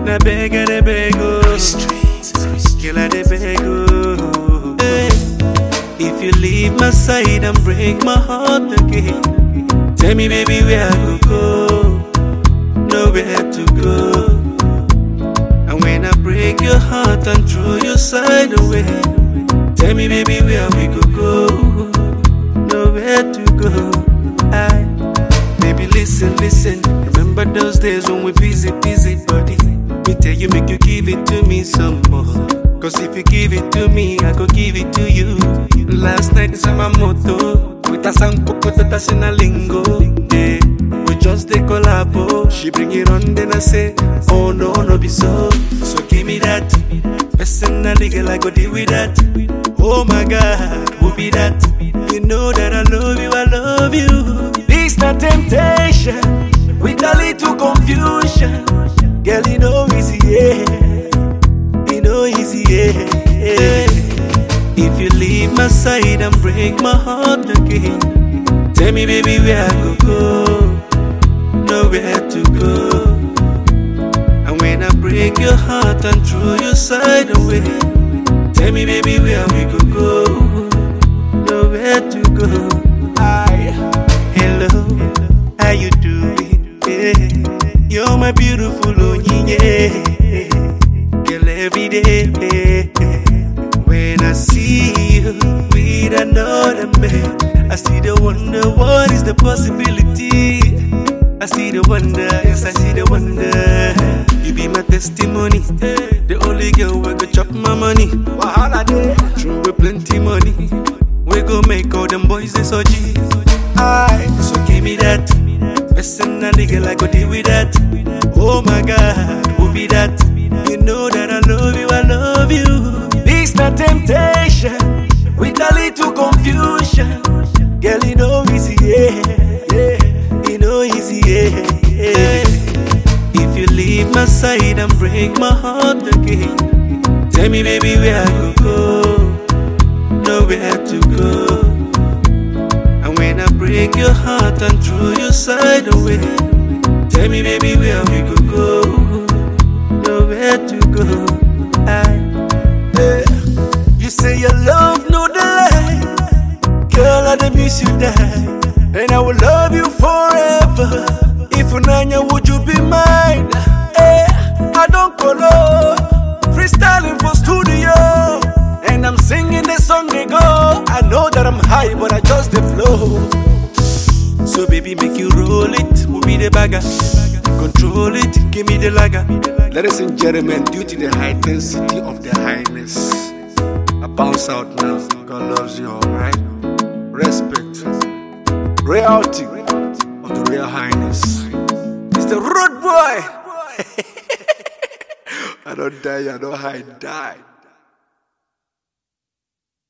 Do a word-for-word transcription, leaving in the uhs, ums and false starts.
I beg, I dey beg, oh. Girl, I dey beg, oh. Hey. If you leave my side and break my heart again, tell me, baby, where I go go, nowhere to go. And when I break your heart and throw your side away, tell me, baby, where we go go, nowhere to go. I, baby, listen, listen. Remember those days when we busy, busy, buddy. Me tell you, make you give it to me some more. Cause if you give it to me, I go give it to you. Last night is my motto. With a song, that's in a lingo. Yeah, we just dey collabo. She bring it on, then I say, oh no, no be so. So give me that. Personally, girl, I go deal with that. Oh my God, who be that? You know that I love you, I love you. This not temptation, with a little confusion. Girl, you know easy, yeah. You know easy, yeah. If you leave my side and break my heart again, tell me, baby, where I go go, nowhere to go. And when I break your heart and throw your side away, tell me, baby, where we go go, nowhere to go. Hi, hello, how you doing? Yeah. You're my beautiful Onyinye, girl, every day. When I see you with another man, I see the wonder, what is the possibility? I see the wonder, yes, I see the wonder. You be my testimony, the only girl who go chop my money. Wahala dey, true with plenty money. We go make all them boys they so G. Aye, so give me that. Personally, girl, I go deal with that. Oh my God, who be that? You know that I love you, I love you. This not temptation, with a little confusion. Girl, you know easy, yeah, yeah. You know easy, yeah, yeah. If you leave my side and break my heart again, tell me, baby, where I go go, nowhere to go. And when I break your heart and throw your side away, tell me, baby, where we go go, nowhere to go. I, yeah. You say your love no delay, girl, I dey miss you die, and I will love you forever. If Unanya, would you be mine? Hey, I don't follow, freestyling for studio, and I'm singing the song they go. I know that I'm high, but I just the flow. So baby, make you roll it, we'll be the bagger. Control it, give me the lager. Ladies and gentlemen, due to the high intensity of the highness, I bounce out now. God loves you, alright? Respect, reality of the real highness. It's the road boy. I don't die, I don't hide, die.